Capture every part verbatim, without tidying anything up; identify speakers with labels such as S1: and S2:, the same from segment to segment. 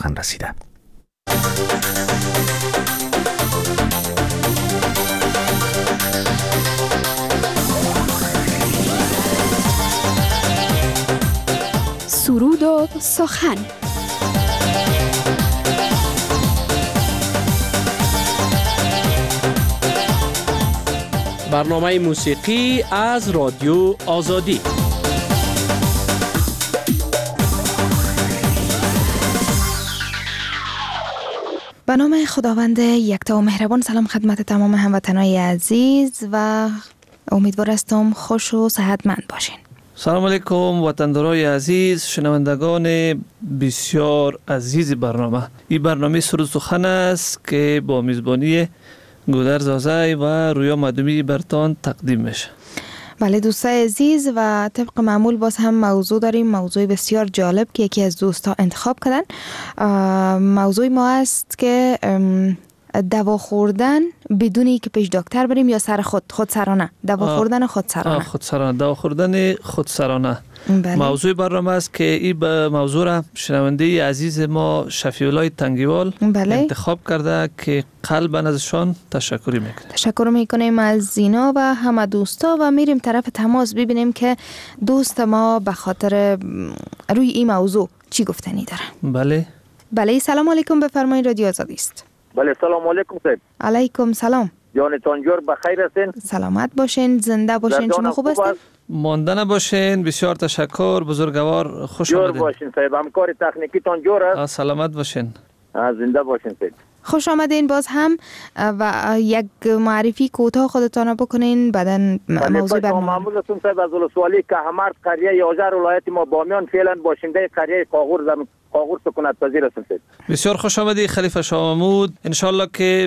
S1: حقا رسیده.
S2: سرود و سخن.
S3: برنامه موسیقی از رادیو آزادی.
S4: به نام خداوند یکتا و مهربان. سلام خدمت تمام هموطنان عزیز و امیدوار هستم خوش و صحتمند باشین.
S5: سلام علیکم وطندارای عزیز، شنوندگان بسیار عزیز برنامه. این برنامه سرود سخن است که با میزبانی گودرز آزای و رویا مدومی برتان تقدیم میشه.
S4: بله دوستای عزیز، و طبق معمول باز هم موضوع داریم، موضوع بسیار جالب که یکی از دوستا انتخاب کردن. موضوع ما است که دوا خوردن بدونی که پیش دکتر بریم یا سر خود خودسرانه. دوا خوردن خودسرانه.
S5: خودسرانه دوا خوردن خودسرانه.
S4: بله.
S5: موضوع برنامه است که این موضوع را شنونده عزیز ما شفیع الله تنگیوال
S4: بله.
S5: انتخاب کرده که قلباً ازشان تشکر میکنیم.
S4: تشکر میکنیم از زینا و همه دوستا و میریم طرف تماس ببینیم که دوست ما به خاطر روی این موضوع چی گفتنی داره.
S5: بله.
S4: بله سلام علیکم، بفرمایید رادیو آزادی است.
S6: بله سلام علیکم صاحب.
S4: علیکم سلام.
S6: جانتان جور بخیر هستین؟
S4: سلامت باشین، زنده باشین. شما خوب هستین؟
S5: ماندن باشین. بسیار تشکر بزرگوار، خوش
S6: آمدید.
S5: جور
S6: باشین صاحب، همکار تکنیکی تان جور است.
S5: سلامت باشین.
S6: زنده باشین صاحب.
S4: خوش آمدین باز هم و یک معرفی کوتاه خودتان بکنین بعدن موضوع برنامه.
S6: معمولتون صاحب از ولسوالی که همرد قریه یازر ولایت ما بامیان فعلا باشنده قریه قاغور زمین قاغور سکونت پذیر هستم صاحب.
S5: بسیار خوش آمدید خلیفه شاه محمود. ان شاء الله که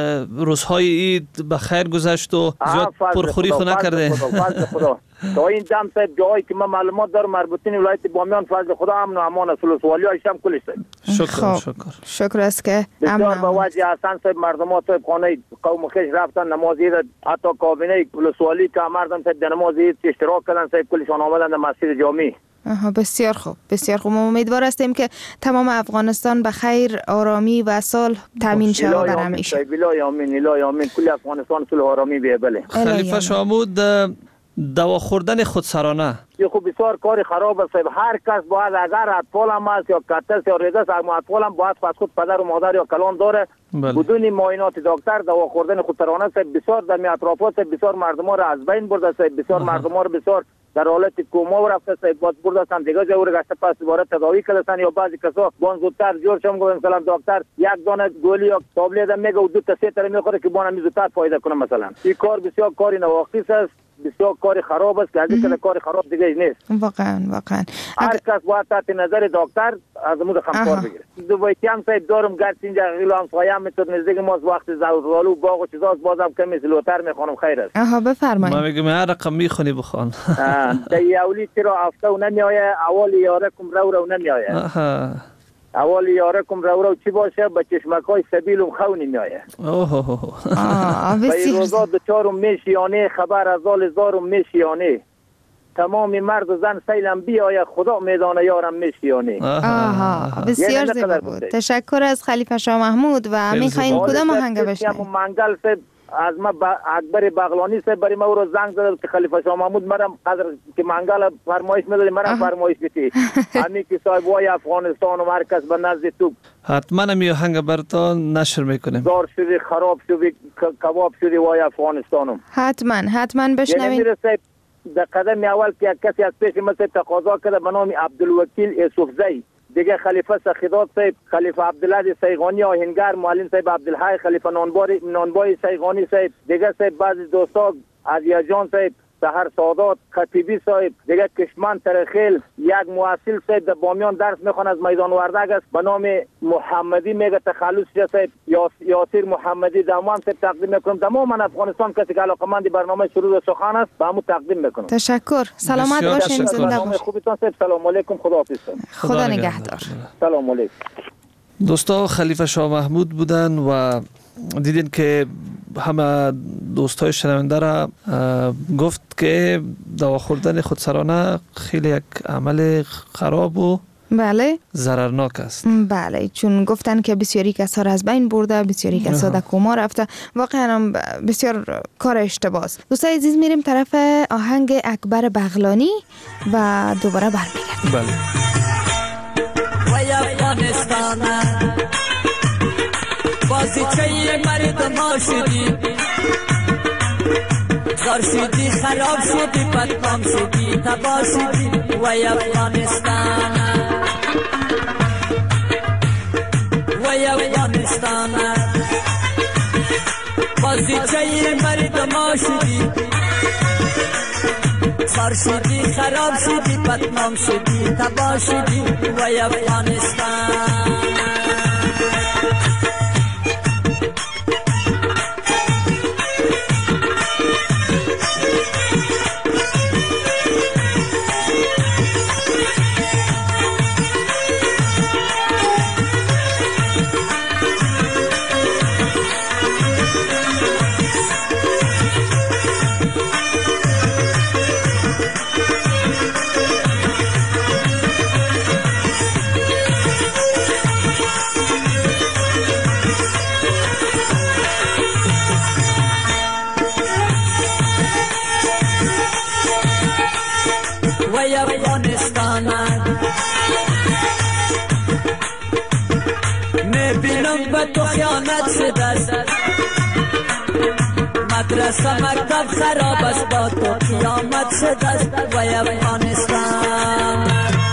S5: روزهای عید بخیر گذشت و زیاد پرخوری خو نکرده.
S6: فضل خدا. تا این دم صاحب جایی که من معلومات دارم مربوطین ولایت بامیان فضل خدا امن و امان است. ولسوالی هاشم کلش صاحب.
S5: شکر شکر.
S4: شکر است که
S6: بسیار با وجه حسن صاحب مردم صاحب خانه قوم خیش رفتن نماز عید، حتی کابینه ولسوالی که مردم صاحب در نماز عید اشتراک کردن صاحب کلشان آمدن در مسجد جامع.
S4: آها بسیار خوب بسیار خوب. امیدوار هستیم که تمام افغانستان به خیر، آرامی و صلح تامین شود بر همیشه.
S6: الهی آمین الهی آمین. کل افغانستان صلح و آرامی بیه. بله
S5: خلیفه شاه محمود، دوا خوردن خودسرانه
S6: یه خوب بسیار کار خراب است. هر کس باید اگر اطفال هم است یا کتس یا ریزه است، اما اطفال هم باید پس خود پدر و مادر یا کلان داره بدون معاینات دکتر دوا خوردن خودسرانه است. بسیار در می اطرافات بسیار مردم ها را از بین برده است. بسیار مردم ها را بسیار در حالت کوما و رفته است. باز برده است دیگه جای اور گشته پس دوباره تداوی کردن یا بعضی کسا بان زودتر جور شم گفتن سلام دکتر یک دانه گولی یا تابلت میگه و دو تا سه تا میخوره که بان زودتر فایده کنه. مثلا این کار بسیار کاری نواقصی است، بسیار کار خراب است که از این کار خراب دیگه نیست.
S4: واقعا واقعا
S6: هر کس باید تحت نظر دکتر از مود خمکار بگیره. دو بایتی هم صاحب دارم گرچه اینجا غیلام سایم میتونه نزدیک ماست وقت زالو باغ و چیزاست بازم کمی سلوتر میخوانم. خیر است.
S4: آها بفرمایید.
S5: ما میگم هر رقم میخونی بخوان.
S6: دی اولی چرا افته و نمیایه اول یارکم رو رو نمیایه.
S5: آها
S6: اول یارکم رو رو چی باشه با چشمکای سبیلم خونی میایه.
S5: اوه
S4: آه
S6: بسیار روزا دو چهارم میشیانه خبر از آل زارم میشیانه تمام مرد و زن سیلم بیایه خدا میدانه یارم میشیانه.
S4: آها بسیار زیبا بود. تشکر از خلیفه شاه محمود. و میخواین کدام آهنگ بشنویم؟
S6: منگل سے از ما اکبر بغلانی سے بری ما رو زنگ زد که خلیفه شاه محمود مرم قدر که منگل فرمایش میدادی مرم فرمایش بیتی همین که صاحب وای افغانستان و مرکز به نزد تو
S5: حتما می آهنگ براتون نشر میکنیم.
S6: دار شدی خراب شدی کباب شدی وای افغانستانم.
S4: حتما حتما بشنوین.
S6: در قدم اول که یک کسی از پیش مثل تقاضا کرده به نام عبدالوکیل یوسفزی، دیگه خلیفه سخیدات صاحب، خلیفه عبدالله سیغانی آهنگر، معلم صاحب عبدالحی، خلیفه نانباری نانبای سیغانی صاحب، دیگه صاحب بعضی دوستا از یاجان صاحب، سحر سادات، خطیبی صاحب، دیگه کشمن ترخیل، یک مواصل صاحب در بامیان درس میخوان از میدان وردگ است به نام محمدی میگه تخلص صاحب، یاسر محمدی دامام صاحب تقدیم میکنم. تمام افغانستان کسی که علاقمند برنامه سرود سخن است به همون تقدیم میکنم.
S4: تشکر. سلامت باشین، زنده باشین.
S6: خوبتون صاحب. سلام علیکم. خدا حافظ.
S4: خدا نگهدار.
S6: سلام علیکم.
S5: دوستا خلیفه شاه محمود بودن و دیدین که همه دوستای شنونده را گفت که دوا خوردن خودسرانه خیلی یک عمل خراب و
S4: بله
S5: ضررناک است.
S4: بله، چون گفتن که بسیاری کسا را از بین برده، بسیاری کسا در کما رفته. واقعا هم بسیار کار اشتباه است. دوستای عزیز میریم طرف آهنگ اکبر بغلانی و دوباره برمیگردیم.
S5: بله.
S1: وای افغانستان بازیچه مردم شدی، زار شدی، خراب شدی، بدنام شدی، تباه شدی. وای افغانستان، وای افغانستان بازیچه مردم شدی، زار شدی، خراب شدی، بدنام شدی، تباه شدی. وای افغانستان. وای افغانستان میبینم به تو خیانت شده است، مدرسه مکتب خراب است، با تو قیامت شده است. وای افغانستان،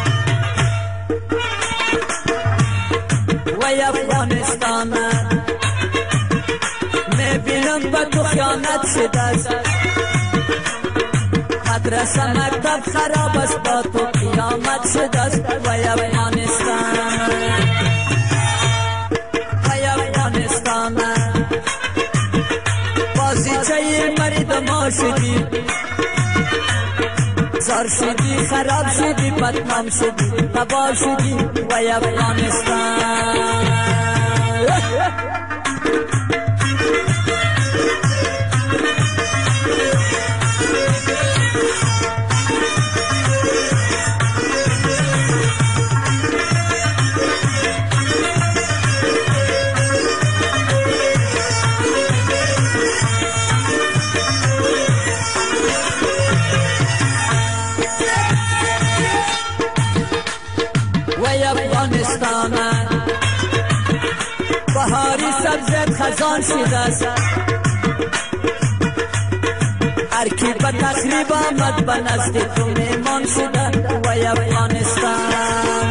S1: وای افغانستان میبینم به تو خیانت شده است، مدرسه مکتب خراب است، با تو قیامت شده است. وای افغانستان، وای افغانستان بازیچه مردم شدی، زار شدی، خراب شدی، بدنام شدی، تباه شدی. وای افغانستان. بهاری سبزت خزان شده است، هر کی به تخریب آمد به نزد تو میمان شده. وای افغانستان،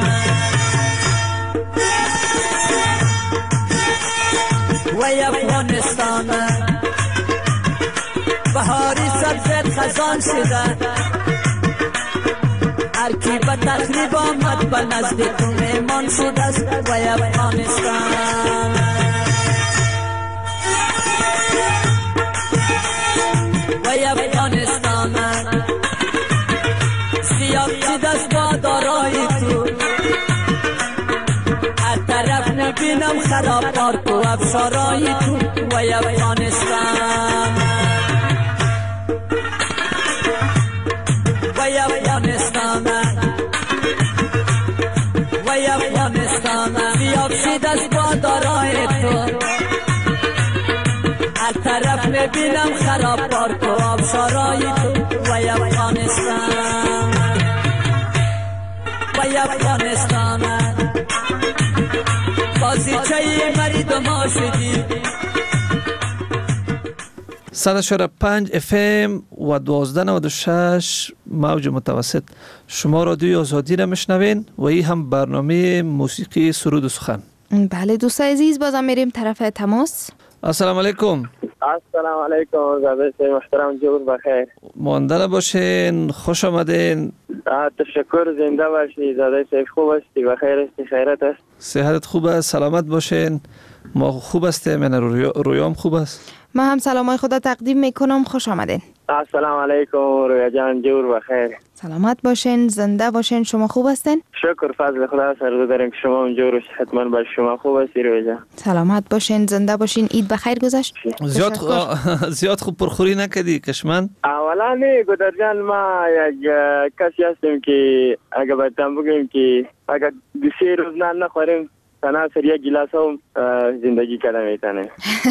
S1: وای افغانستان بهاری سبزت خزان شده، هر کی به تخریب آمد به نزد تو میمان شده است. وای افغانستان، وای افغانستان سیاه شده است با دارای تو، هر طرف نبینم خراب پارک و افشارای تو. وای افغانستان، وای افغانستان، وای افغانستان سیاه شده است با دارای تو، هر طرف میبینم خراب پارک و آبشارای تو. وای افغانستان، وای افغانستان بازیچه مردم شدی.
S5: صد و چهار و پنج اف ام و دوازده نود و شش موج متوسط شما رادیوی آزادی را میشنوین و این هم برنامه موسیقی سرود و سخن.
S4: بله دوستای عزیز، بازم میریم طرف تماس.
S5: السلام علیکم.
S6: السلام علیکم زاده صاحب محترم، جور بخیر.
S5: مانده باشین، خوش آمدین.
S6: تشکر، زنده باشی زاده صاحب. خوب هستی؟ بخیر هستی؟ خیرت است؟
S5: صحت خوب است؟ سلامت باشین. ما خوب هستیم، من رویام خوب است.
S4: ما هم سلامای خدا تقدیم میکنم. خوش آمدین.
S6: السلام علیکم رویا جان، جور بخیر.
S4: سلامت باشین، زنده باشین. شما خوب هستین؟
S6: شکر فضل خدا سر داریم که شما هم جور و حتما باش. شما خوب هستی رویا جان؟
S4: سلامت باشین، زنده باشین. عید بخیر گذشت؟
S5: زیاد خو... زیاد خوب پرخوری نکردی کشمن؟
S6: اول والا نه گودر جان، ما یک کسی هستیم که اگر برتم بگیم که اگر دو سه روز نان نخوریم تناسر یک گلاس هم زندگی کرده میتونه.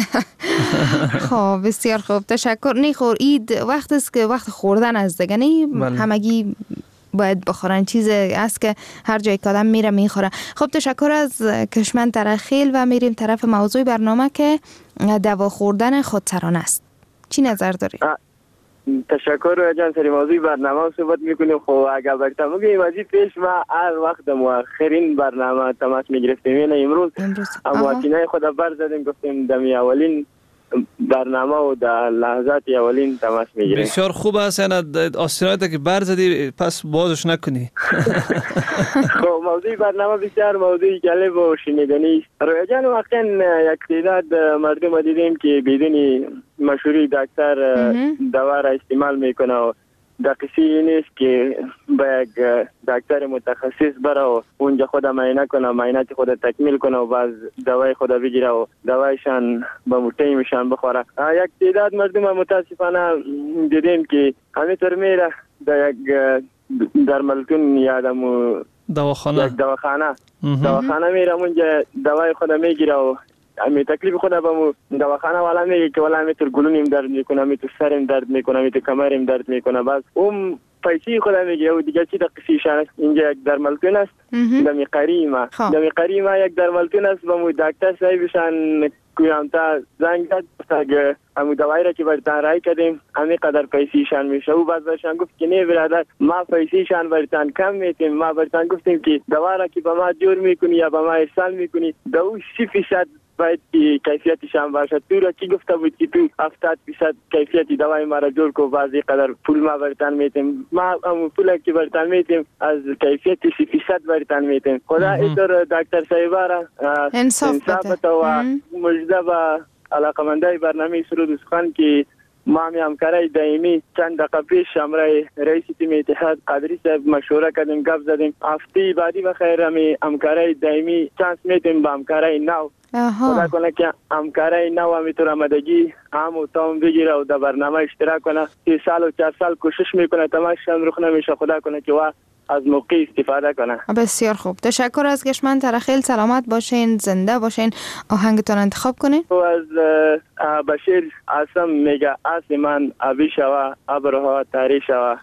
S4: خب بسیار خوب، تشکر. نیخور اید وقت است که وقت خوردن از دیگه نی همگی باید بخورن، چیز است که هر جای که آدم میره میخوره. خب تشکر از کشمن ترخیل و میریم طرف موضوع برنامه که دوا خوردن خودسرانه است. چی نظر داری؟
S6: تشکر جان، سری موضوع برنامه صحبت میکنیم. خب اگر برتم بگیم وزی پیش ما هر وقت مؤخرین برنامه تماس میگرفتیم، یعنی امروز اما کینای خود بر زدیم گفتیم دمی اولین برنامه و در لحظات اولین تماس میگیریم.
S5: بسیار خوب است، یعنی آستینایت که بر زدی پس بازش نکنی.
S6: خب موضوع برنامه بسیار موضوع جالب و شنیدنی است. رویا جان، واقعا یک تعداد مردم دیدیم که بدون مشوره دکتر دوا را استعمال میکنه و در قصه نیست که با یک دکتر متخصص بره و اونجا خود معاینه کنه، معاینات خود تکمیل کنه و بعد دوای خود بگیره و دوایشان به موتای میشن بخوره. یک تعداد مردم متاسفانه دیدیم که همینطور میره در یک درملتون یادم
S5: دواخانه
S6: یک دواخانه دواخانه میره، اونجا دوای خود میگیره و امی تکلیف خود با مو دواخانه والا میگه که والا میتر گلونیم درد میکنه، میتر سرم درد میکنه، میتر کمرم درد میکنه. بس اون پیسی خود میگه و دیگه چی دقیقشان است. اینجا یک درملتون است دمی قریمه دمی قریمه یک درملتون است با مو دکتر صاحبشان کویام تا زنگ زد که همون دوایی را که برتان رای کردیم همین قدر پیسیشان میشه و بعد برشان گفت که نه برادر ما پیسیشان برتان کم میتیم. ما برتان گفتیم که دوا را که با ما جور میکنی یا با ما ارسال میکنی دو سی فیصد باید که کیفیتشان باشد. تو را کی گفته بود که تو هفتاد درصد کیفیت دوای ما را جور کو، بعضی قدر پول ما برتان میتیم. ما هم پول که برتان میتیم از کیفیت سی درصد برتان میتیم. خدا اینطور دکتر صاحبا را انصاف بده و مجده با علاقمندای برنامه سرود و سخن که ما هم همکارای دائمی چند دقیقه پیش همراه رئیس تیم اتحاد قادری صاحب مشوره کردیم، گپ زدیم. هفته بعدی بخیر همی همکارای دائمی چانس میدیم با همکارای نو. خدا کنه که همکارای نو همیطور آمدگی هم و تام بگیره و در برنامه اشتراک کنه. سی سال و چهار سال کوشش میکنه تماششان رخ نمیشه. خدا کنه که وا از موقع استفاده کنه.
S4: بسیار خوب، تشکر از کشمن ترخیل. سلامت باشین، زنده باشین. آهنگتون انتخاب کنین.
S6: و از بشیر عاصم میگه آسمان آبی شوه، ابرها تاری شوه.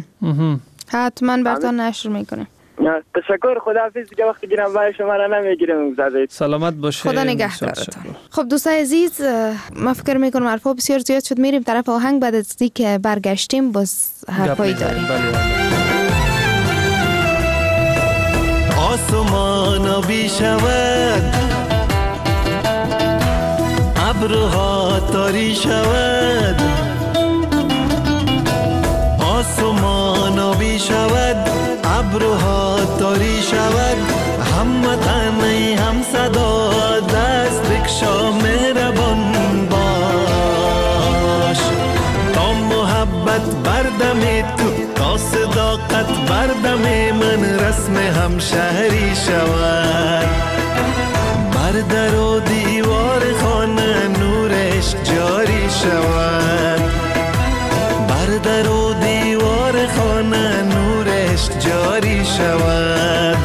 S4: حتما براتون نشر میکنیم.
S6: تشکر، خداحافظ. دیگه وقتی گیرم برای شما را نمیگیرم. زدید
S5: سلامت باشین،
S4: خدا نگهدارتون. خب دوستای عزیز، ما فکر میکنم حرفا بسیار زیاد شد، میریم طرف آهنگ. بعد از اینکه برگشتیم باز حرفایی داریم.
S2: آسمان آبی شود، ابرها تاری شود. آسمان آبی شود، ابرها تاری شود. هموطن ای هم صدا دست بکشا مهربان باش. تا محبت بردم تو، تا صداقت بردم من رسم همشهری شود. بر در و دیوار خانه نورش جاری شود. بر در و دیوار خانه نورش جاری شود.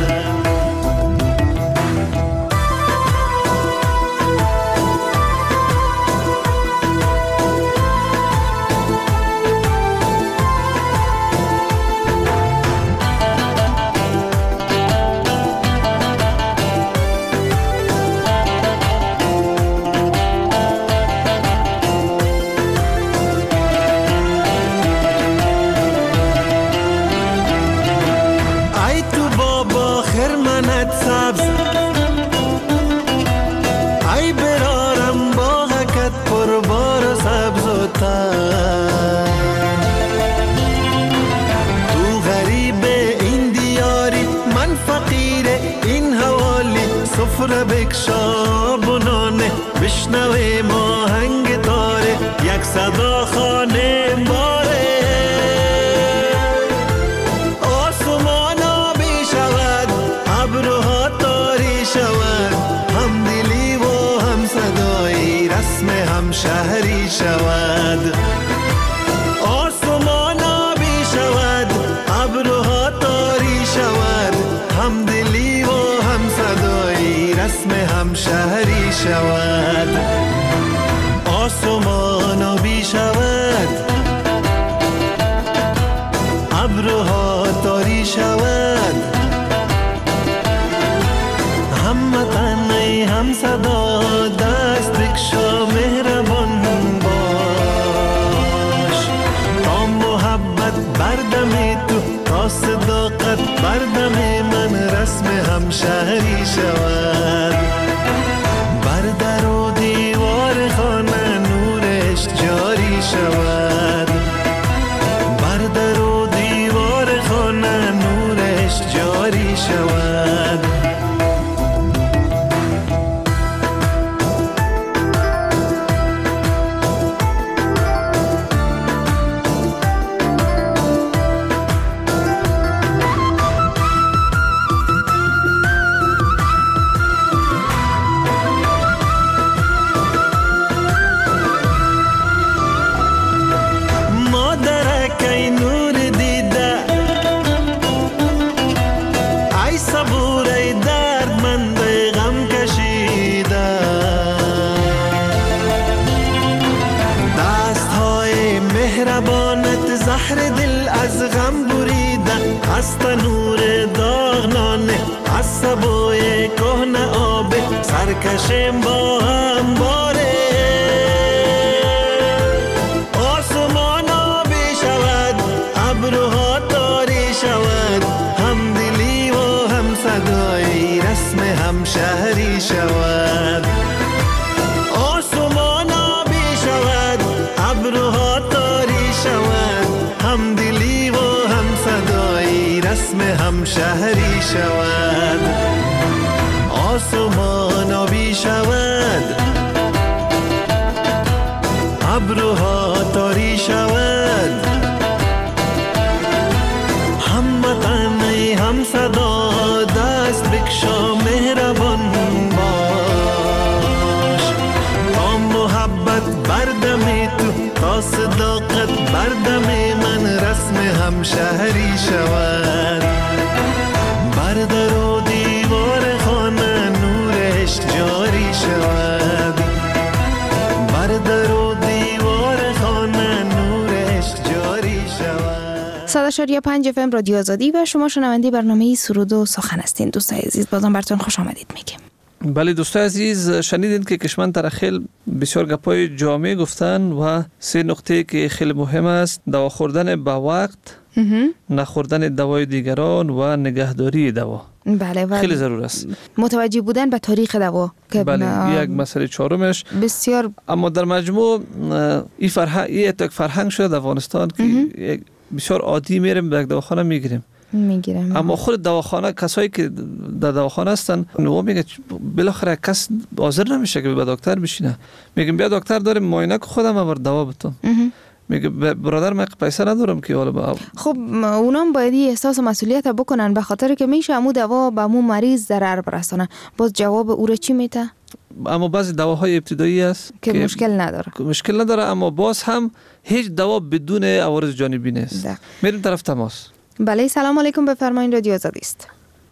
S2: سفره بکشا بنانه، بشنوه ما هنگ تاره، یک صدا خانه باره. آسمان آبی شود، ابرها تاری شود. هم دلی و هم صدایی رسم هم شهری شود. آسمان همشهری شود، آسمان آبی شود، ابرها تاری شود، هم وطن ای هم صدا دست بکشا مهربان باش، تا محبت بردم تو، تا صداقت بردم من رسم همشهری شود، بر در و دیوار خانه نورش جاری شود، بر در و دیوار خانه نورش جاری شود. زهر دل از غم بریده، از تنور داغنانه، از سبوی کهنه آب سرکشیم با هم باره، آسمان آبی شود، ابرها تاری شود، هم دلی و هم صدای رسم همشهری شود، آسمان آبی شود، ابرها تاری شود، هم دلی و هم صدایی رسم همشهری شود، آسمان آبی شود، ابرها تاری شود، هم وطن ای هم صدا دست بکشا مهربان باش، تا محبت بردم تو، تا صداقت بردم من رسم همشهری شود، بر در و دیوار خانه نورش جاری شود، بر در و دیوار خانه نورش جاری شود.
S4: صد و شش پنج اف ام رادیو آزادی و شما شنونده برنامه سرود و سخن هستین. دوستای عزیز بازم براتون خوش آمدید میگیم.
S5: بله دوستای عزیز، شنیدین که کشمن ترخیل بسیار گپای جامع گفتن و سه نقطه که خیلی مهم است: دوا خوردن به وقت، نخوردن دوای دیگران و نگهداری دوا.
S4: بله و
S5: خیلی ضرور است
S4: متوجه بودن به تاریخ دوا که
S5: بله یک مسئله چهارمش
S4: بسیار.
S5: اما در مجموع این فرهنگ این یک فرهنگ شده در افغانستان که بسیار عادی میریم به دواخانه میگیریم
S4: میگیرم،
S5: اما خود دواخانه کسایی که در دواخانه هستن نو میگه بالاخره کس حاضر نمیشه که به دکتر بشینه، میگم بیا دکتر داریم معاینه که خودم آور دوا بتون، میگه برادر من پیسه ندارم که حالا با
S4: خب اونام باید احساس مسئولیت بکنن به خاطر که میشه امو دوا به امو مریض ضرر برسونه. باز جواب او را چی میته؟
S5: اما بعضی دواهای ابتدایی است
S4: که, که مشکل نداره
S5: مشکل نداره اما باز هم هیچ دوا بدون عوارض جانبی نیست. میریم طرف تماس.
S4: بله سلام علیکم، بفرمایید رادیو آزادی است.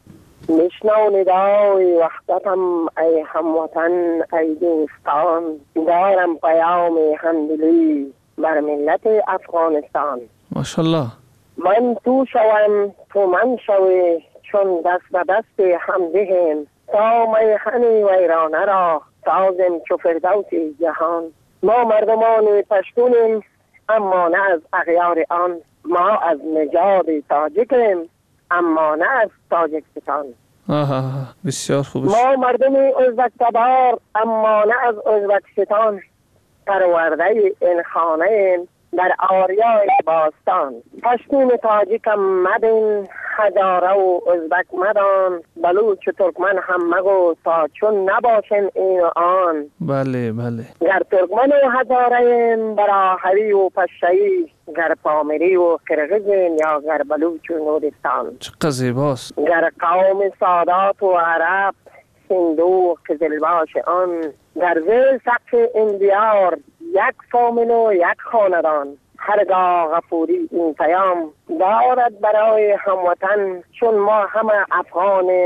S7: میشنو ندای وحدتم ای هموطن ای دوستان، دارم پیام همدلی بر ملت افغانستان.
S5: ماشاءالله.
S7: من تو شوم تو من شوی، چون دست به دست هم دهیم، تا میهن ویرانه را سازیم چو فردوس جهان. ما مردمان پشتونیم اما نه از اغیار آن، ما از نژاد تاجیکیم اما نه از تاجیکستان.
S5: آها بسیار خوب.
S7: ما مردم ازبک تبار اما نه از ازبکستان، پرورده این خانه در آریای باستان. پشتون تاجیکم مدین، هزاره و ازبک مدان، بلوچ و ترکمن هم مگو تا چون نباشن این و آن.
S5: بله بله.
S7: گر ترکمن و هزاره براهری و پشهی، گر پامری و قرغیزیم یا گر بلوچ و نورستان.
S5: چقدر زیباست.
S7: گر قوم سادات و عرب، سندو قزلباش آن، در زیر سقف این دیار یک فامیل و یک خاندان. هرگاه غفوری این پیام دارد برای هموطن، چون ما همه افغانیم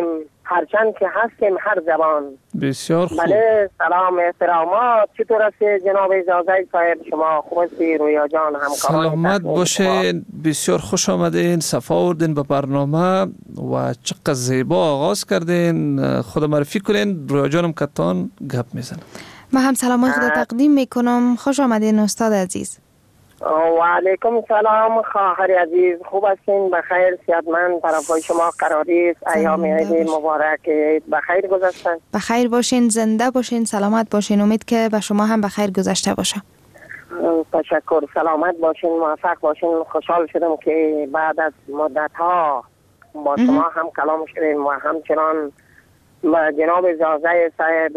S7: هرچند که هستیم هر زبان.
S5: بسیار خوب.
S7: بله سلام احترامات. چطور است جناب اجازه صاحب؟ شما خوب هستی؟ رویا جان همکاران
S5: سلامت باشین، بسیار خوش آمدین، صفا آوردین به برنامه و چقدر زیبا آغاز کردین. خود معرفی کنین، رویا جانم کتان گپ میزنم.
S4: من هم سلام خود تقدیم میکنم. خوش آمدین استاد عزیز.
S7: و علیکم سلام خواهر عزیز، خوب هستین؟ بخیر، صحتمند؟ طرفای شما قراری است؟ ایام عید مبارک بخیر گذشتن؟
S4: بخیر باشین، زنده باشین، سلامت باشین. امید که به شما هم بخیر گذشته باشه.
S7: تشکر، سلامت باشین، موفق باشین. خوشحال شدم که بعد از مدت ها با شما هم کلام شدیم و همچنان با جناب زازه صاحب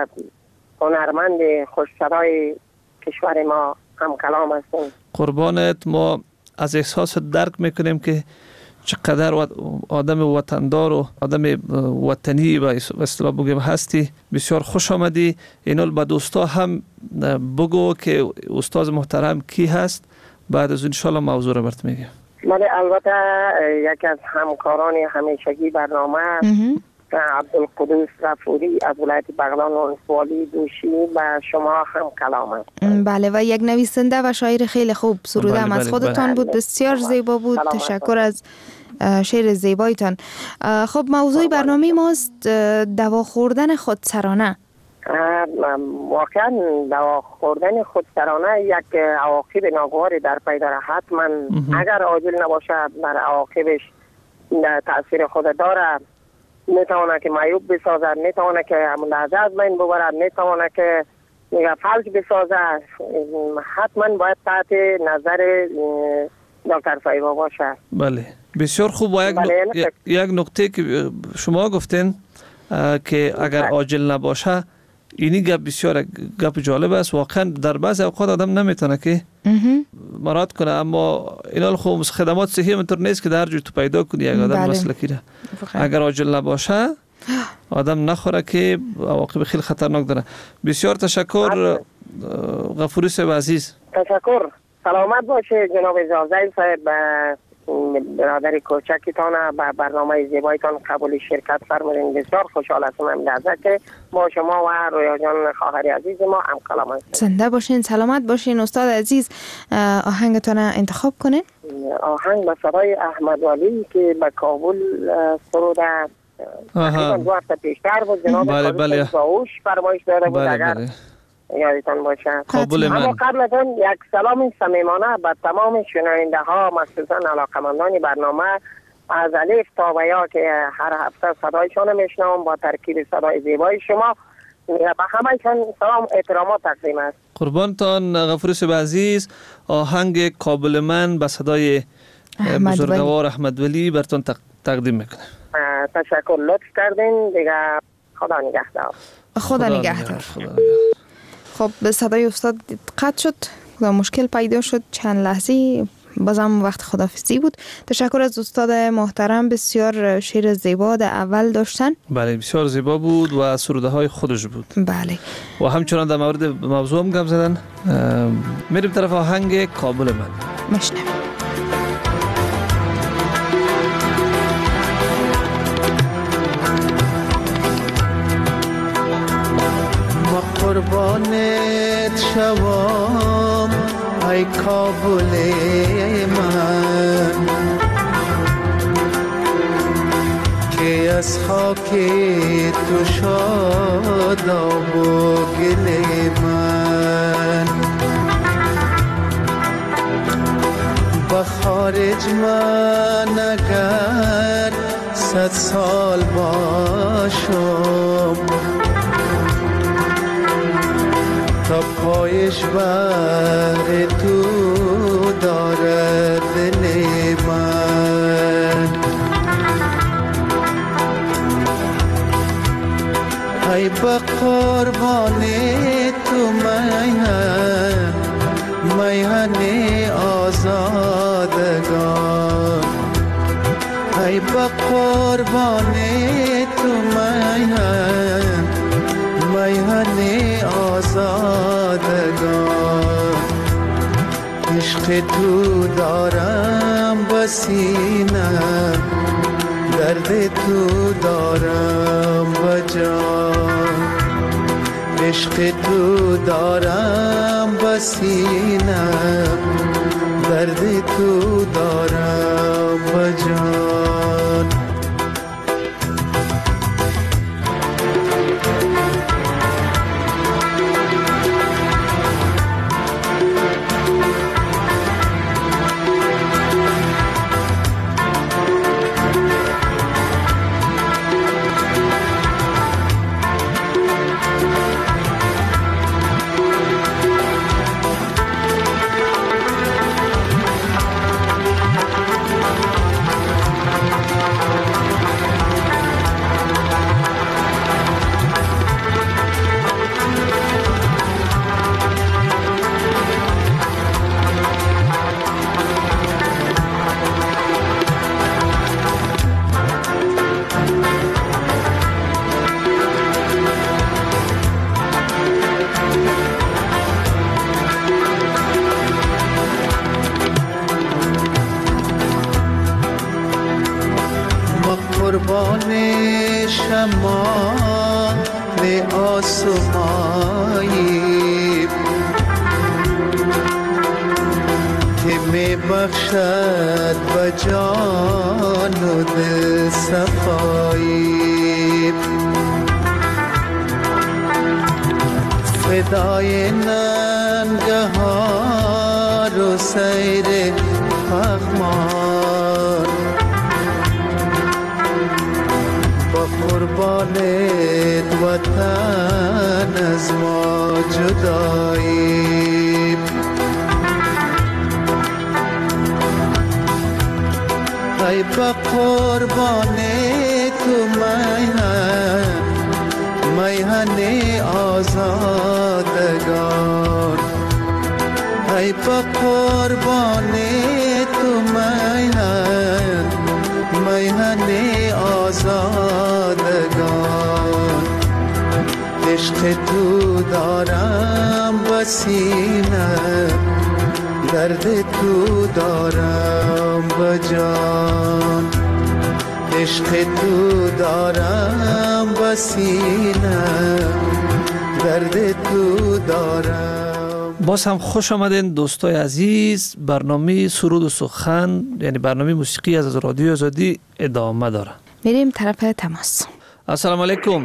S7: هنرمند خوش صدای کشور ما هم کلام هستیم.
S5: قربانت، ما از احساس درک میکنیم که چقدر آدم وطندار و آدم وطنی و اصطلاح بگیم هستی. بسیار خوش آمدی. اینال با دوستا هم بگو که استاد محترم کی هست، بعد از انشالله موضوع رو برات میگم.
S7: بله، البته یکی از همکاران همیشگی برنامه عبدالقدوس غفوری از ولایت بغلان ولسوالی دوشی و شما هم کلام است.
S4: بله، و یک نویسنده و شاعر خیلی خوب. سروده هم از خودتان بود، بسیار زیبا بود. تشکر از شعر زیبایتان. خب موضوع برنامه ماست دوا خوردن خودسرانه.
S7: واقعا دوا خوردن خودسرانه یک عواقب ناگواری در پی داره. حتما اگر عاجل نباشه در عواقبش تاثیر خود داره. میتونه که معیوب بسازد، میتونه که همون لحظه از بین ببرد، میتونه که فلج بسازد. حتما باید تحت نظر دکتر صاحب باشه.
S5: بله، بسیار خوب. و یک, بله. نق... یک نقطه که شما گفتین که اگر عاجل نباشه، اینی گپ بسیار گپ جالب است. واقعا در بعض اوقات آدم نمیتونه که مراد کنه، اما اینال خوب خدمات صحی همونطور نیست که در جور تو پیدا کنی یک آدم بله. مسلکی را. اگر عاجل نباشه آدم نخوره که عواقب خیلی خطرناک داره. بسیار تشکر غفوری صاحب عزیز.
S7: تشکر، سلامت باشه جناب زازه صاحب. برادر کوچکتان به برنامه زیبایتان قبول شرکت فرمودین. بسیار خوشحال هستم این لحظه که با شما و رویا جان خواهر عزیز ما هم کلام هستیم.
S4: زنده باشین، سلامت باشین. استاد عزیز آهنگتان انتخاب کنین.
S7: آهنگ به صدای احمد ولی که به کابل سروده تقریبا دو هفته پیشتر بود. جناب
S5: بله بله
S7: باوش فرمایش داده بود. اگر
S5: بله.
S7: یادتان باشه.
S5: قابل من.
S7: اما قبل از اون یک سلام صمیمانه به تمام شنونده ها، مخصوصا علاقمندان برنامه از الف تا به یا که هر هفته صدایشان میشنوم با ترکیب صدای زیبای شما. به همه‌شان سلام احترامات تقدیم است.
S5: قربانتان غفوری صاحب عزیز. آهنگ قابل من به صدای بزرگوار احمد ولی براتون تقدیم میکنه.
S7: تشکر، لطف کردین دیگه. خدا نگهدار.
S4: خدا نگهدار. خب به صدای استاد قطع شد و مشکل پیدا شد چند لحظه، بازم وقت خداحافظی بود. تشکر از استاد محترم، بسیار شعر زیبا در اول داشتن.
S5: بله، بسیار زیبا بود و سروده های خودش بود.
S4: بله،
S5: و همچنان در مورد موضوع هم گپ زدن. میریم طرف آهنگ کابل من.
S4: مشنویم.
S2: قربانت شوام ای کابل من که از خاک تو شاداب و گل من با خارج من اگر صد سال باشم تا پایش بر تو دارد دل من. ای با قربان تو میهن میهن آزادگان. ای با قربان تو میهن میهن آزادگان. عشق تو دارم بسینم درد تو دارم و جان، عشق تو دارم و سینم، درد تو دارم و جان. قربان شمال آسمایی که می بخشد به جان و دل صفایی، فدای ننگهار و سیر پغمان، قربانت وطن از ما جدایی. ای با قربان تو میهن، میهن آزادگان، ای با قربان تو میهن، میهن آزادگان، عشق تو دارم و سینه، درد تو دارم و جان، عشق تو دارم و سینه، درد تو دارم.
S5: باز هم خوش آمدین دوستای عزیز. برنامه سرود و سخن یعنی برنامه موسیقی از رادیو آزادی ادامه داره.
S4: میریم طرف تماس.
S5: السلام علیکم.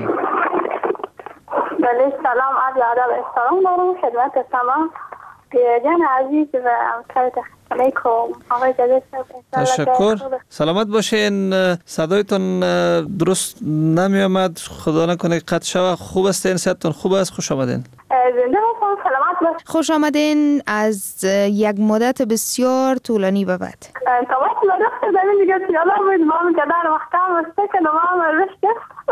S8: بله سلام، عرض ادب احترام دارم خدمت تمام پیرجان عزیز و همکار علیکم آقای جلیل.
S5: تشکر. سلامت باشین. صدایتون درست نمی آمد، خدا نکنه قطع شود. خوب هستین؟ صحتتون خوب است؟ خوش آمدین.
S8: زنده باشین، سلامت باشین.
S4: خوش آمدین از یک مدت بسیار طولانی به بعد.
S8: تماس داشته داریم دیگه سیالا بود ما که در وقتا مسته که نمام رشته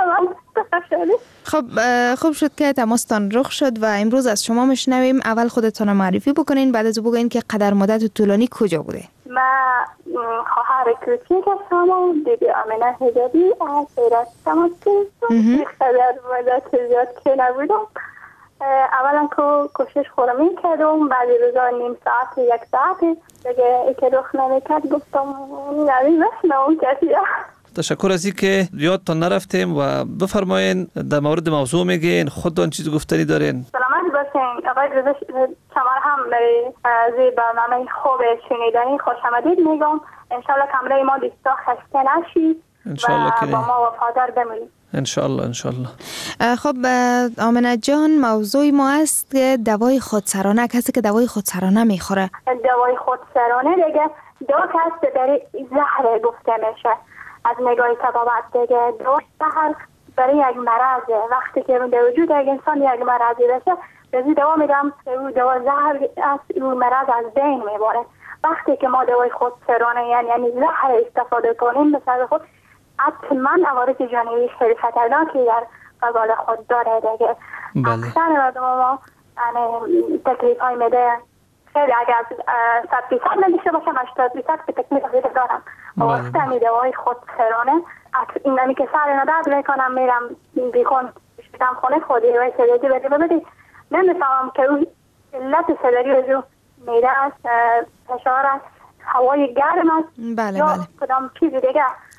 S4: خب خوب شد که تماستان رخ شد و امروز از شما میشنویم. اول خودتون معرفی بکنین، بعد از او بگین که قدر مدت طولانی کجا بوده.
S8: من خواهر کوچیک هستم و دیگه امینه حجابی از ایران تماس گرفتم. قدر مدت زیاد که نبودم. اولا که کوشش خودم این کردم، بعد روزا نیم ساعت یک ساعت دیگه ای که رخ نمیکرد گفتم نمی بشنم کسی.
S5: تشکر از اینکه یادتان نرفتیم و بفرمایین در مورد موضوع میگین، خودتون چیز گفتنی دارین.
S8: سلامت باشین آقای رضا، شما هم به برنامه خوب شنیدنی خوش آمدید میگم. انشالله کامله ما دوستا خسته نشید و با ما وفادار بمونید.
S5: انشالله انشالله.
S4: خب آمنه جان، موضوع ما است که دوای خودسرانه، کسی که دوای خودسرانه میخوره.
S8: دوای خودسرانه دیگه دو کس در زهر گفته میشه از نگاه طبابت دیگه. دو زهر برای یک مرضه، وقتی که در وجود یک انسان یک مرضی بشه بزی دوا میدم او دوا زهر از او مرض از بین میباره. وقتی که ما دوای خودسرانه یعنی یعنی زهر استفاده کنیم به سر خود، حتما عوارض جانبی خیلی خطرناکی در قبال خود داره دیگه. اکثر مردم ما تکلیف های میده خیلی اگر صد فیصد نمیشه باشه هشتاد فیصد که تکلیف های دارم. وقتی همی دوای خودسرانه این همی که سر ندرد میکنم میرم بیخون شدم خونه خودی و سریعی بدی ببدی نمیفهمم که او علت سریعی رو میده است، فشار است، هوای گرم است
S4: بله
S8: یا
S4: بله.
S8: کدام چیزی دیگه.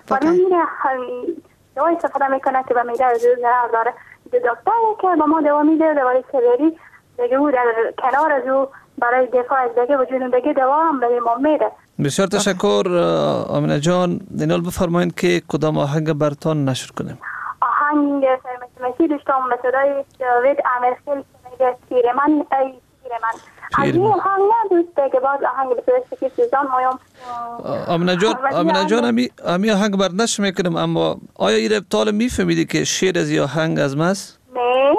S8: ولی میره دوائی استفاده میکنه که به میده از ضرر داره. دکتری که به ما دوا میده دوای سلری دیگه او در کنار از او برای دفاع از دیگه وجود دیگه دوا هم به ما میده.
S5: بسیار تشکر آمنه جان. اینال بفرمایید که کدام آهنگ برتان نشر کنیم؟
S8: آهنگ فرمسی داشتم به صدای جاوید امیرخیل که میگه پیر من ای پیر من. از این آهنگ ندوست دیگه باز آهنگ به صدای شکیب سوزان مایم.
S5: آمنه جان آمنه جان امی امی آهنگ برداشت میکنم، اما آیا این ابطال میفهمیدی که شعر از این آهنگ از ماست؟
S8: نه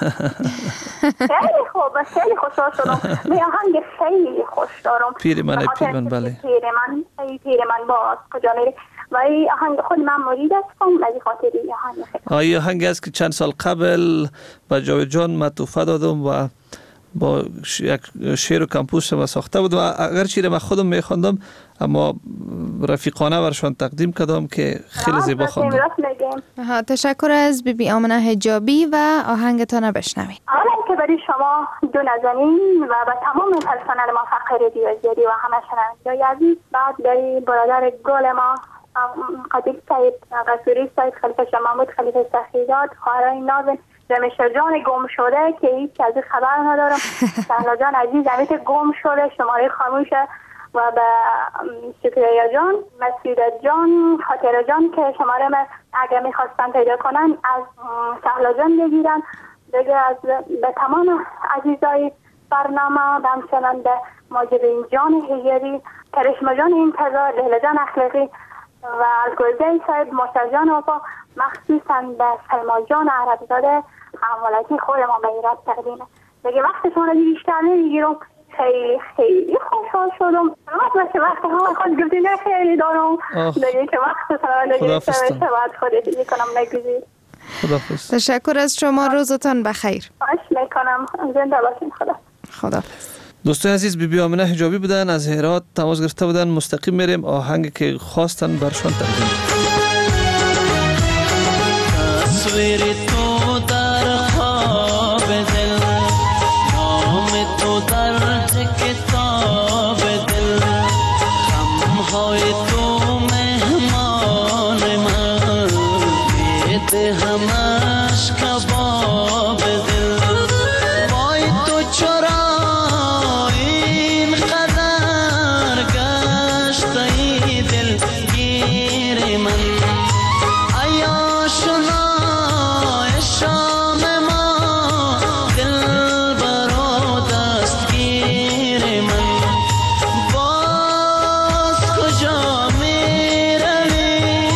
S8: خیلی خوب، خیلی خوشحال شدم. می آهنگ خیلی خوش دارم.
S5: پیر من ای پیر من بله.
S8: پیر من ای پیر من باز کجا میری و این آهنگ خود من مرید هستم از خاطر این آهنگ.
S5: آیا آهنگ است که چند سال قبل با جاوید جان من تحفه دادم و با یک شعر و کمپوز ما ساخته بود و اگر چیره من خودم میخوندم اما رفیقانه برشان تقدیم کردم که خیلی زیبا خواندم.
S4: تشکر از بی بی آمنه حجابی و آهنگتان بشنویم.
S8: حالا که برای شما دو نازنین و به تمام پرسنل ما فقیر رادیو آزادی و همه شنوندگان عزیز، بعد برای برادر گل ما قدیر سید قصوری، سید خلیفه شاه محمود خلیفه سخیزاد، خواهرای نازن جمشید جان گم شده که هیچ از خبر ندارم. سهلا جان عزیز امیت گم شده، شماره خاموشه و به شکریا جان، مسعودت جان، خاطر جان که شماره من اگر میخواستن پیدا کنن از سهلا جان بگیرن. دیگه از به تمام عزیزای برنامه دمشنن به ماجرین جان هیری، کرشم جان انتظار، لیلا جان اخلاقی و از گلده سید مرتضی جان وفا، مخصوصا به سلما جان عربزاده همولتی خود ما به ایراد تقدیمه. دیگه وقت شما رو بیشتر نمیگیرم، خیلی خیلی خوشحال شدم. وقت که وقت همه خود گفتین خیلی دارم دیگه که وقت شما رو نگیشته بشه باید خودت دیگه کنم نگیزید.
S5: خداحافظ.
S4: تشکر از شما، روزتان بخیر.
S8: باش میکنم، زنده باشین. خدا
S4: خداحافظ.
S5: دوستان عزیز، بی بی آمنه حجابی بودن، از هرات تماس گرفته بودن. مستقیم میریم آهنگی که خواستن برشان تقدیم.
S9: تصویر تو در خواب دل، نام تو در کتاب دل، غمهای تو مهمان من، بده همش کباب دل. وای تو چرا این قدر گشتی دل گیر من، ایا شنای شام ما دل برا دستگیر من. باز کجا می روی،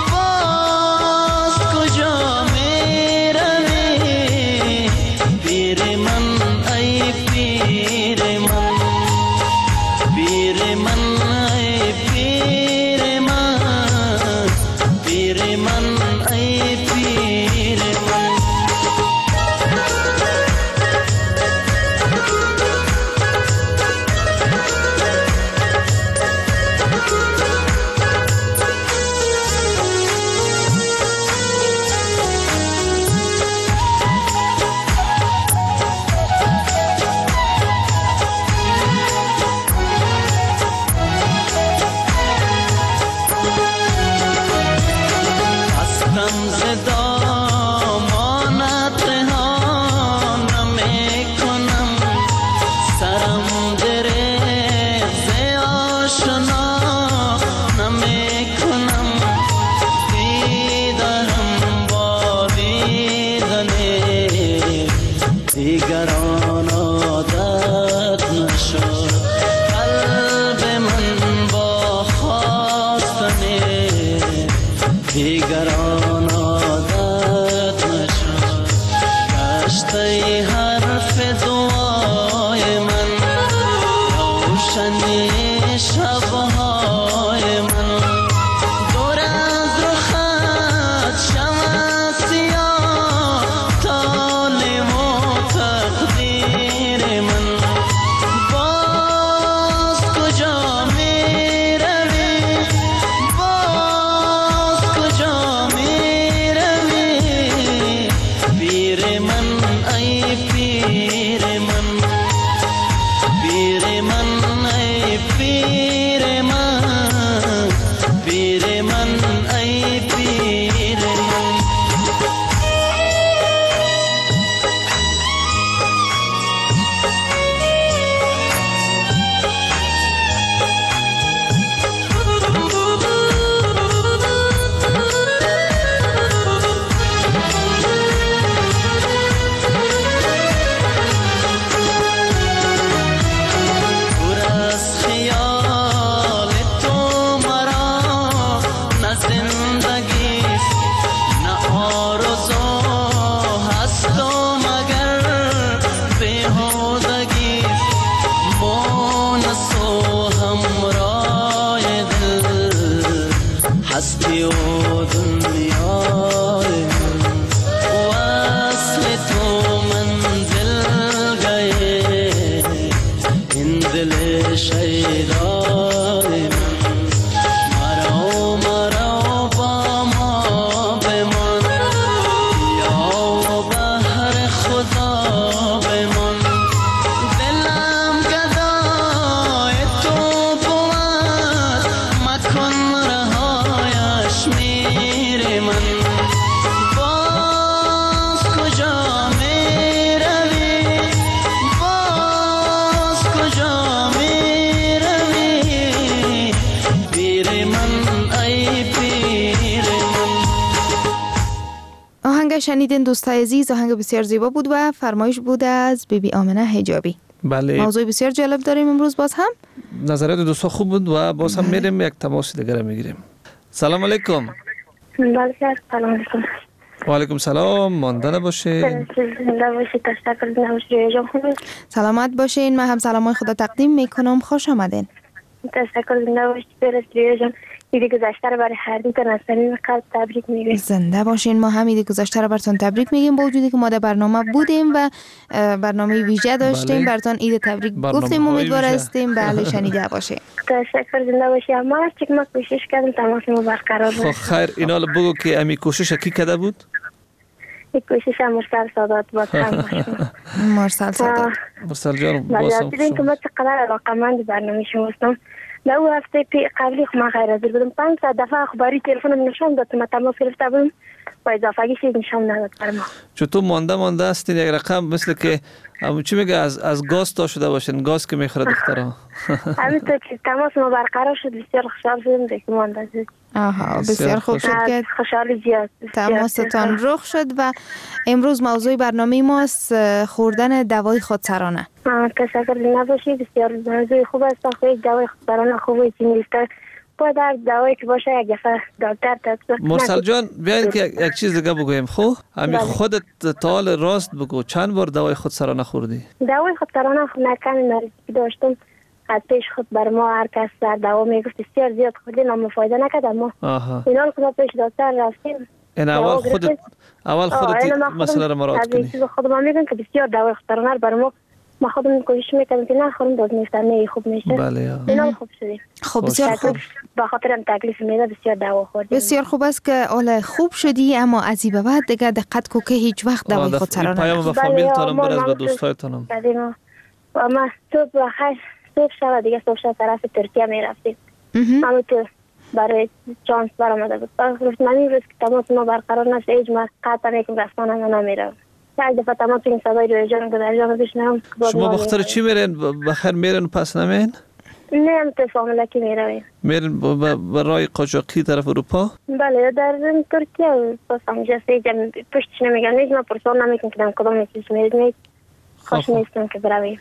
S9: باز کجا می روی، پیر من ای پیر من، پیر من ای پیر من، پیر من ای پیر من. هستم ز دامانت ها نمی کنم، سرم دره ز آشنا نمی کنم، دیدارم با دیدن دیگران عادت نشد، قلب من با خواستن دیگران عادت نشد. گشته حرف دعای من، روشنی شبهای من، دور از رخت شمع سیاه طالب و تقدیر من. باز کجا می روی، باز کجا می روی، پیر من ای پیر من، پیر من ای پیر من، پیر من ای
S4: که شنیدین دوستای عزیز، آهنگ بسیار زیبا بود و فرمایش بود از بیبی آمنه حجابی.
S5: بله.
S4: موضوع بسیار جالب داریم امروز. باز هم
S5: نظریات دوستا خوب بود و باز هم میریم یک تماس دیگه میگیریم. سلام علیکم.
S8: بله سلام علیکم.
S5: و علیکم سلام. ماندن باشین.
S8: زنده باشید. تشکر زنده
S4: سلامت باشین. من هم سلامای خدا تقدیم میکنم. خوش آمدین.
S8: تشکر زنده باشید. برسید جان. ایدی گذشته رو برای هر دو تن از صمیم قلب تبریک میگیم.
S4: زنده باشین. ما هم ایدی گذشته رو براتون تبریک میگیم، با وجودی که ما در برنامه بودیم و برنامه ویژه داشتیم. بله. براتون ایدی تبریک گفتیم. امیدوار هستیم بله شنیده باشین.
S8: تشکر زنده باشی. اما هر چیک ما کوشش کردیم تماسمون برقرار باشه.
S5: خب خیر، اینا رو بگو که امی کوشش کی کرده بود؟
S8: این کوشش مرسل سادات بود.
S4: مرسل سادات.
S5: مرسل جان
S8: بازم دیدین که ما چقدر علاقه‌مند برنامه شما هستم. دو هفته پی قبلی خو ما غیر حاضر بودم. پنج ساعت دفعه اخباری تلفنم نشون داد که ما تماس گرفته بودم و اضافه چیز نشون نداد برام.
S5: چطور مانده مانده هستین؟ یک رقم مثل که همون چی میگه از از گاز تا شده باشین، گاز که میخوره دخترها.
S8: همینطور که تماس ما برقرار شد بسیار خوشحال شدم که مانده شد.
S4: آها بسیار خوب شد که
S8: خوشحالی زیاد
S4: تماستان رخ شد. و امروز موضوع برنامه ماست خوردن دوای خودسرانه.
S8: تشکر نباشی. بسیار موضوع خوب است. خود دوای خودسرانه خوبه چی نیست. با در دوایی که باشه یک دفعه دکتر تست.
S5: مرسل جان بیاین که یک چیز دیگه بگویم. خب همین خودت تال راست بگو، چند بار دوای خودسرانه خوردی؟
S8: دوای خودسرانه خود نکمی مریضی داشتم. از پیش خود بر ما هر کس در دوا میگفت بسیار زیاد خوردیم اما فایده نکرد. اما اینا خود پیش دکتر رفتیم.
S5: این اول خودت اول خودت مسئله رو مراد کنی.
S8: از خود ما میگن که بسیار دوای خودسرانه بر ما ما خودمون کوشش میکنیم که نه خورم داد نیست نه خوب میشه.
S5: بله.
S8: اینا خوب شدیم.
S4: خب بسیار خوب.
S8: با خاطر هم تکلیف میده بسیار دوا خوردیم.
S4: بسیار خوب است که اول خوب شدی، اما از این به بعد دیگه دقت کو که هیچ وقت دوای خودسرانه.
S5: پیام به فامیلتونم برس به دوستایتونم.
S8: و ما صبح بخیر صبح شب دیگه صبح شب طرف ترکیه میرفتیم. اما تو برای چانس برآمده بود. گفت من این روز که تماس ما برقرار نشه هیچ ما قطع میکنم رفتن هم نمیرم. یک دفعه تماس این صدای روی جان گذر جان بشنم.
S5: شما بخاطر چی میرین؟ بخیر میرین پس نمین؟
S8: نه هم تفاهم لکی میرویم.
S5: میرین برای قاچاقی طرف اروپا؟
S8: بله در ترکیه پس همجا سیجم پشتش نمیگم نیست ما پرسان نمیکنم که دم کدام چیز میرید نیست. خوش نیستم که برویم.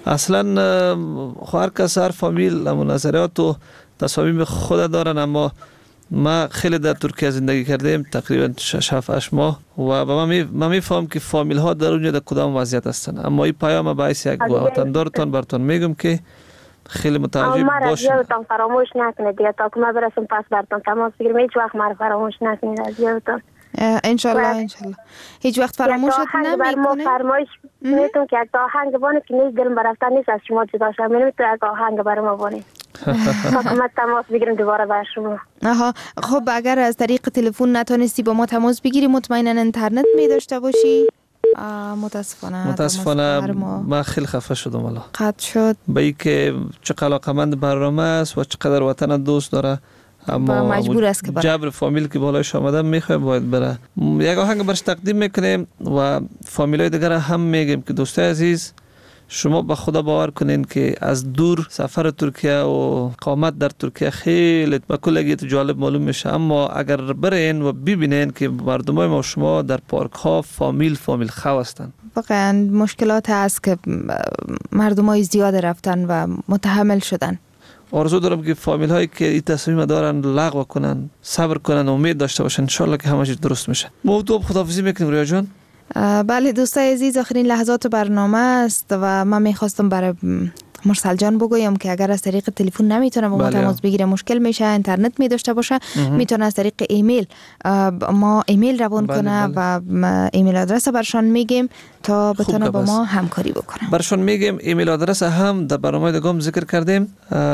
S8: اصلا
S5: هر کس هر فامیل نظریات و تصامیم خود دارن، اما ما خیلی در ترکیه زندگی کردیم تقریبا شش هفت ماه و من میفهم که فامیل ها در اونجا در کدام وضعیت هستن. اما این پیام باعث یک وطندارتان براتون میگم که خیلی متوجه باشین.
S8: یادتان فراموش نکنید دیگه تا که ما برسیم پس براتون تماس بگیریم. هیچ وقت ما فراموش نکنید از یادتان.
S4: انشالله انشالله هیچ وقت فراموشت نمیکنه.
S8: فرمایش میتون که یک آهنگ بانه که نیست دلم برفتن نیست از شما جدا شدم میرم تو یک آهنگ برای ما بانه تا ما تماس بگیریم دوباره بر شما.
S4: آها خب اگر از طریق تلفن نتونستی با ما تماس بگیری مطمئنا اینترنت می داشته باشی. متاسفانه
S5: متاسفانه ما خیلی خفه شدم والا.
S4: قطع شد.
S5: با اینکه چقدر علاقمند برنامه است و چقدر وطن دوست داره، اما
S4: مجبور است که بره.
S5: جبر فامیل که بالایش آمده میخواه باید بره. یک آهنگ برش تقدیم میکنیم و فامیلای دیگر هم میگیم که دوستای عزیز شما به خدا باور کنین که از دور سفر ترکیه و اقامت در ترکیه خیلی به کلگیت جالب معلوم میشه، اما اگر برین و ببینین که مردمای ما شما در پارک ها فامیل فامیل خو هستن.
S4: واقعا مشکلات هست که مردمای زیاد رفتن و متحمل شدن.
S5: آرزو دارم که فامیل هایی که این تصمیم دارن لغو کنن، صبر کنن و امید داشته باشن، ان شاء الله که همه چیز درست میشه. موضوع خداحافظی میکنیم ریا جان.
S4: بله دوستای عزیز آخرین لحظات برنامه است و من میخواستم برای مرسل جان بگویم که اگر از طریق تلفن نمیتونه با ما تماس بگیره مشکل میشه، اینترنت می داشته باشه میتونه از طریق ایمیل ما ایمیل روان بله کنه بله. و ایمیل آدرس برشان میگیم تا بتونه با ما همکاری بکنه.
S5: برشان میگیم ایمیل آدرس هم در برنامه دیگه ذکر کردیم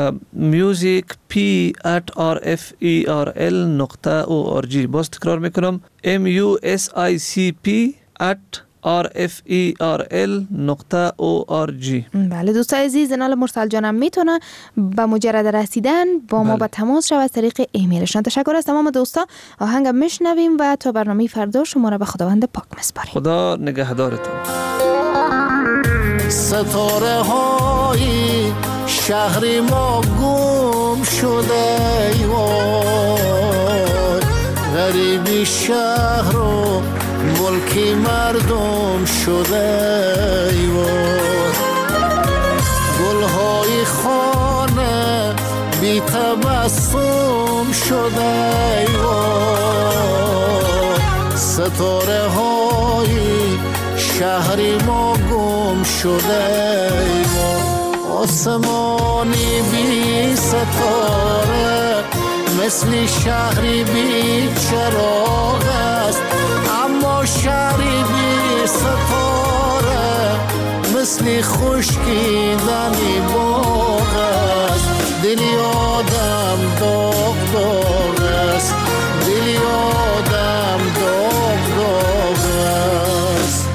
S5: music p at r f e r l نقطه او آر جی. باز تکرار میکنم m u s i c p at r f e r l نقطه او آر جی.
S4: بله دوستای عزیز نال مرسل جانم میتونه با مجرد رسیدن با ما به تماس شود از طریق ایمیلشان. تشکر از تمام دوستا. آهنگ میشنویم و تا برنامه فردا شما را به خداوند پاک میسپاریم.
S5: خدا نگهدارتون.
S9: ستاره های شهر ما گم شده وای، غریبی شهر رو ملکی مردم شده ای وای. گلهای خانه بی تبسم شده ای وای. ستاره های شهری ما گم شده ای وای. آسمانی بی ستاره مثل شهری بی چراغ است، اما شهری بی ستاره مثل خشکیدنی باغ است. دلی آدم داغ داغ است، دلی آدم داغ داغ است.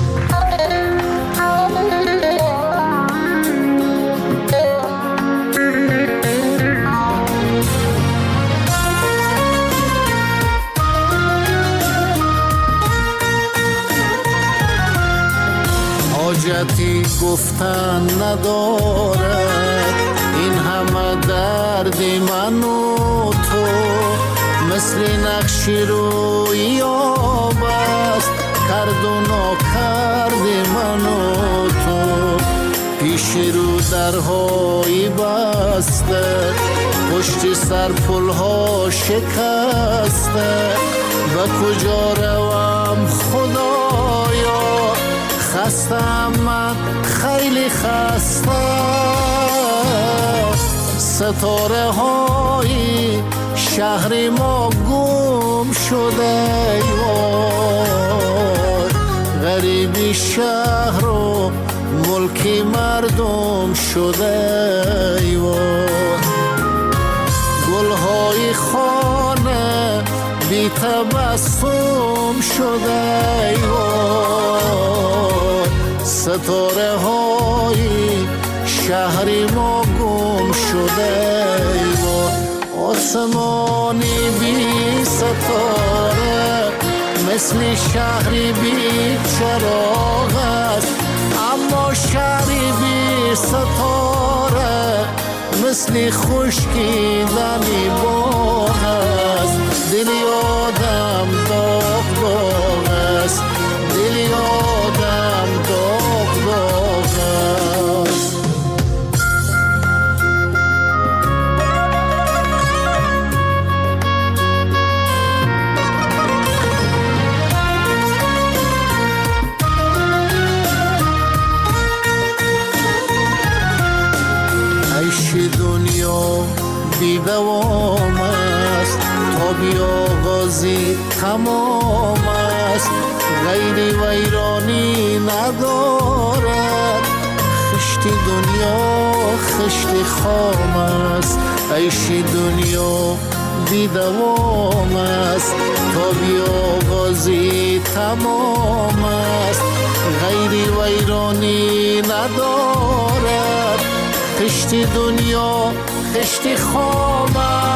S9: حاجتی گفتن ندارد این همه دردی من و تو، مثل نقشی روی آب است کرد و ناکردی من و تو. پیش رو درهایی بسته، پشت سر پلها شکسته، و کجا روم خدایا خستم من خیلی خسته. ستاره های شهر ما گم شده ای وای. غریبی شهر و ملکی مردم شده ای وای. گلهای خانه بی تبسم شده ای وای. ستاره های شهری ما گم شده ای وای. آسمانی بی ستاره مثل شهری بی چراغ است، اما شهری بی ستاره مثل خشکیدنی باغ است. دلی آدم داغ داغ است، دلی آدم داغ داغ است. عیش دنیا بی دوام است، تا بی آغازی تمام است. غیری ویرانی ندارد، خشت دنیا خشت خام است. عیش دنیا بی دوام است، تا بی آغازی تمام است. غیری ویرانی ندارد، خشت دنیا خشت خام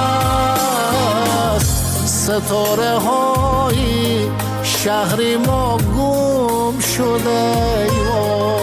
S9: است. ستاره های شهر ما گم شده ای وای.